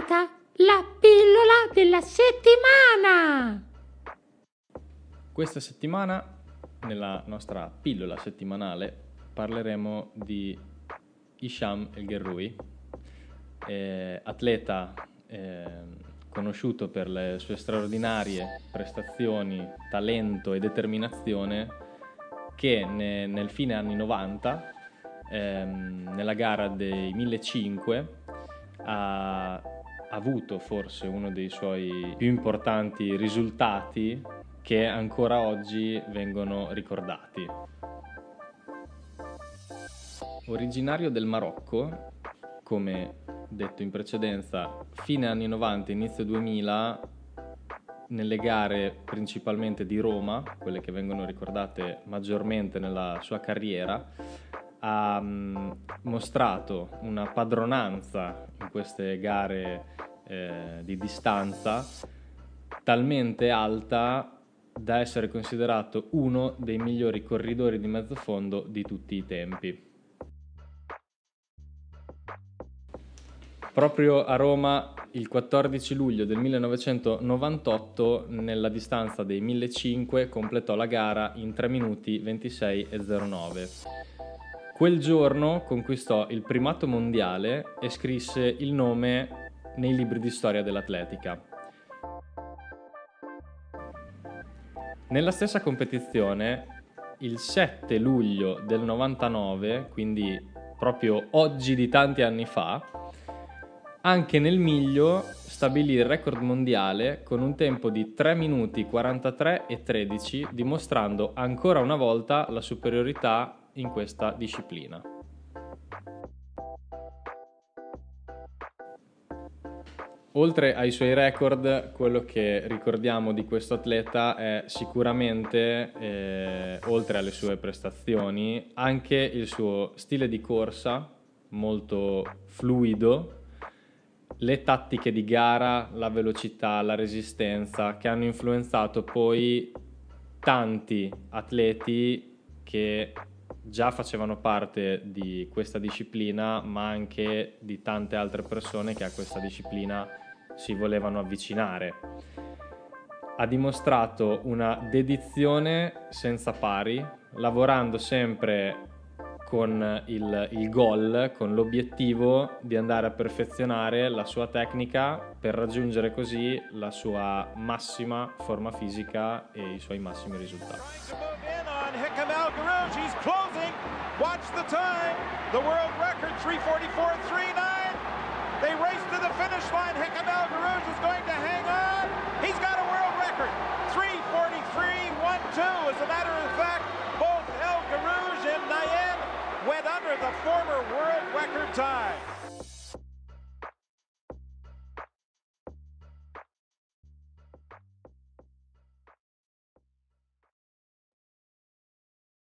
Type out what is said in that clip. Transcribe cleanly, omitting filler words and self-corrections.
arrivata la pillola della settimana! Questa settimana, nella nostra pillola settimanale, parleremo di Hisham El Guerrouj, atleta conosciuto per le sue straordinarie prestazioni, talento e determinazione, che nel fine anni 90, nella gara dei 1500, ha avuto forse uno dei suoi più importanti risultati che ancora oggi vengono ricordati. Originario del Marocco, come detto in precedenza, fine anni 90, inizio 2000, nelle gare principalmente di Roma, quelle che vengono ricordate maggiormente nella sua carriera, ha mostrato una padronanza in queste gare di distanza talmente alta da essere considerato uno dei migliori corridori di mezzo fondo di tutti i tempi. Proprio a Roma, il 14 luglio del 1998, nella distanza dei 1500, completò la gara in 3 minuti 26,09. Quel giorno conquistò il primato mondiale e scrisse il nome nei libri di storia dell'atletica. Nella stessa competizione, il 7 luglio del 99, quindi proprio oggi di tanti anni fa, anche nel miglio stabilì il record mondiale con un tempo di 3 minuti 43,13, dimostrando ancora una volta la superiorità in questa disciplina. Oltre ai suoi record, quello che ricordiamo di questo atleta è sicuramente, oltre alle sue prestazioni, anche il suo stile di corsa molto fluido, le tattiche di gara, la velocità, la resistenza, che hanno influenzato poi tanti atleti che già facevano parte di questa disciplina, ma anche di tante altre persone che a questa disciplina si volevano avvicinare. Ha dimostrato una dedizione senza pari, lavorando sempre con il goal, con l'obiettivo di andare a perfezionare la sua tecnica per raggiungere così la sua massima forma fisica e i suoi massimi risultati. Hichem El Guerrouj, he's closing. Watch the time. The world record 3:44.39. They race to the finish line. Hichem El Guerrouj is going to hang on. He's got a world record. 3:43.12. As a matter of fact, both El Guerrouj and Nayen went under the former world record time.